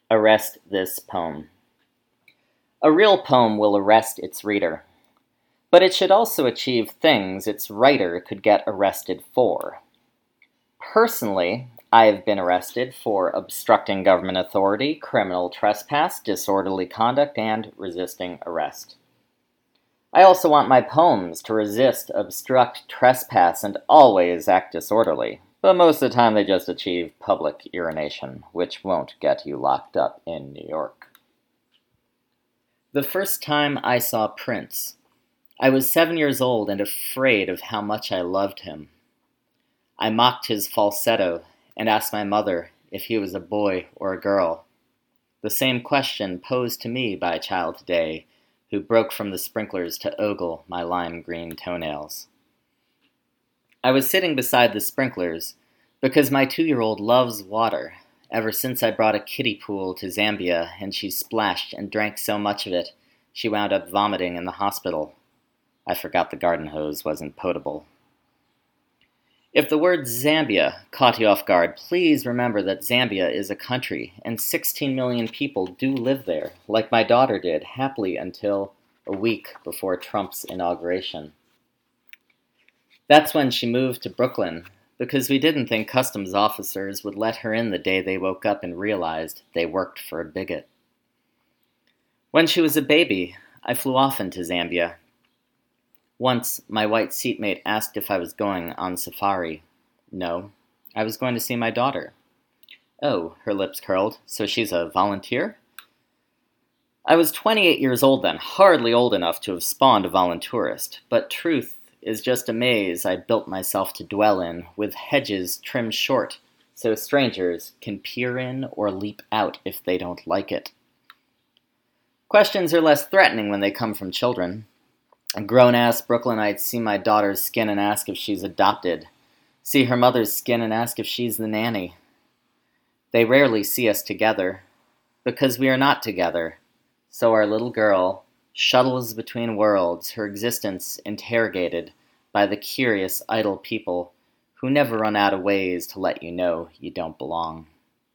Arrest this poem. A real poem will arrest its reader, but it should also achieve things its writer could get arrested for. Personally, I have been arrested for obstructing government authority, criminal trespass, disorderly conduct, and resisting arrest. I also want my poems to resist, obstruct, trespass, and always act disorderly, but most of the time they just achieve public urination, which won't get you locked up in New York. The first time I saw Prince, I was 7 years old and afraid of how much I loved him. I mocked his falsetto and asked my mother if he was a boy or a girl. The same question posed to me by a child today who broke from the sprinklers to ogle my lime green toenails. I was sitting beside the sprinklers because my 2-year-old loves water ever since I brought a kiddie pool to Zambia and she splashed and drank so much of it she wound up vomiting in the hospital. I forgot the garden hose wasn't potable. If the word Zambia caught you off guard, please remember that Zambia is a country, and 16 million people do live there, like my daughter did, happily until a week before Trump's inauguration. That's when she moved to Brooklyn, because we didn't think customs officers would let her in the day they woke up and realized they worked for a bigot. When she was a baby, I flew often to Zambia. Once, my white seatmate asked if I was going on safari. No, I was going to see my daughter. Oh, her lips curled, so she's a volunteer? I was 28 years old then, hardly old enough to have spawned a voluntourist, but truth is just a maze I built myself to dwell in, with hedges trimmed short, so strangers can peer in or leap out if they don't like it. Questions are less threatening when they come from children. Grown-ass Brooklynites see my daughter's skin and ask if she's adopted, see her mother's skin and ask if she's the nanny. They rarely see us together, because we are not together, so our little girl shuttles between worlds, her existence interrogated by the curious, idle people who never run out of ways to let you know you don't belong.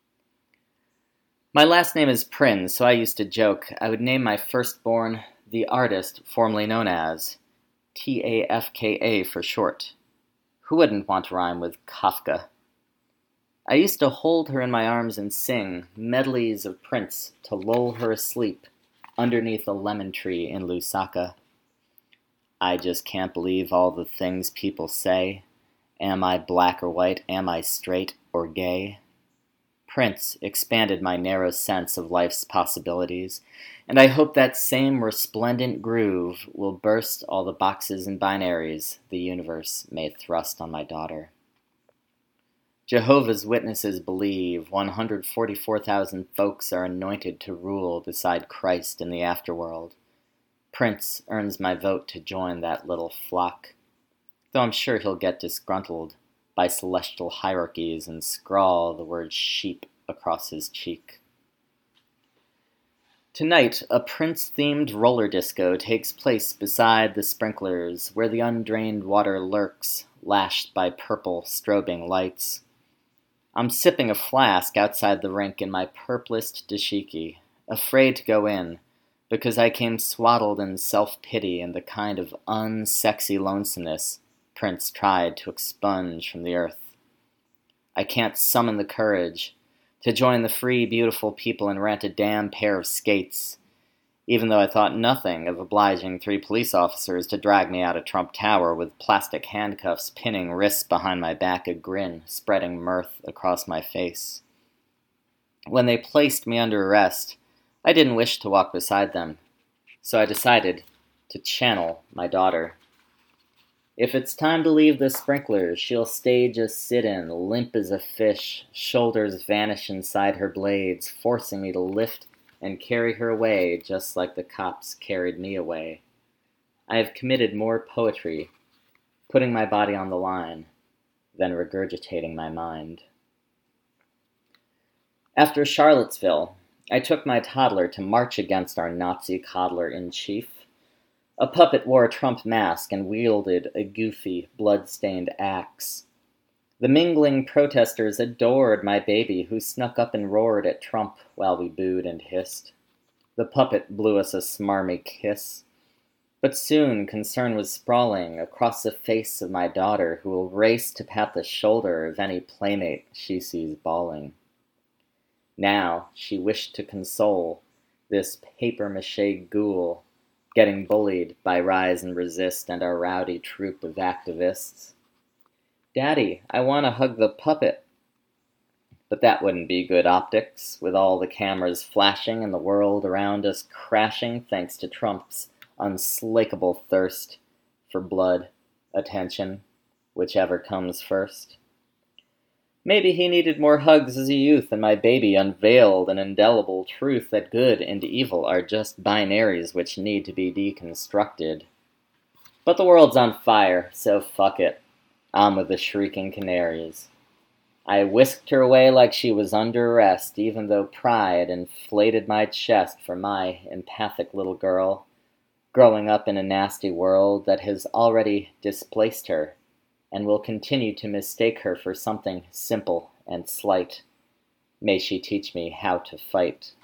My last name is Prins, so I used to joke I would name my firstborn the artist formerly known as Tafka for short. Who wouldn't want to rhyme with Kafka? I used to hold her in my arms and sing medleys of Prince to lull her asleep underneath a lemon tree in Lusaka. I just can't believe all the things people say. Am I black or white? Am I straight or gay? Prince expanded my narrow sense of life's possibilities, and I hope that same resplendent groove will burst all the boxes and binaries the universe may thrust on my daughter. Jehovah's Witnesses believe 144,000 folks are anointed to rule beside Christ in the afterworld. Prince earns my vote to join that little flock, though I'm sure he'll get disgruntled by celestial hierarchies and scrawl the word sheep across his cheek. Tonight, a Prince-themed roller disco takes place beside the sprinklers, where the undrained water lurks, lashed by purple strobing lights. I'm sipping a flask outside the rink in my purplest dashiki, afraid to go in, because I came swaddled in self-pity and the kind of unsexy lonesomeness Prince tried to expunge from the earth. I can't summon the courage to join the free, beautiful people and rent a damn pair of skates, even though I thought nothing of obliging 3 police officers to drag me out of Trump Tower with plastic handcuffs pinning wrists behind my back, a grin spreading mirth across my face. When they placed me under arrest, I didn't wish to walk beside them, so I decided to channel my daughter. If it's time to leave the sprinklers, she'll stage a sit-in, limp as a fish, shoulders vanish inside her blades, forcing me to lift and carry her away just like the cops carried me away. I have committed more poetry, putting my body on the line, than regurgitating my mind. After Charlottesville, I took my toddler to march against our Nazi coddler-in-chief. A puppet wore a Trump mask and wielded a goofy, blood-stained axe. The mingling protesters adored my baby, who snuck up and roared at Trump while we booed and hissed. The puppet blew us a smarmy kiss. But soon concern was sprawling across the face of my daughter, who will race to pat the shoulder of any playmate she sees bawling. Now she wished to console this papier-mâché ghoul, getting bullied by Rise and Resist and our rowdy troop of activists. "Daddy, I want to hug the puppet." But that wouldn't be good optics, with all the cameras flashing and the world around us crashing thanks to Trump's unslakable thirst for blood, attention, whichever comes first. Maybe he needed more hugs as a youth, and my baby unveiled an indelible truth that good and evil are just binaries which need to be deconstructed. But the world's on fire, so fuck it. I'm with the shrieking canaries. I whisked her away like she was under arrest, even though pride inflated my chest for my empathic little girl, growing up in a nasty world that has already displaced her and will continue to mistake her for something simple and slight. May she teach me how to fight.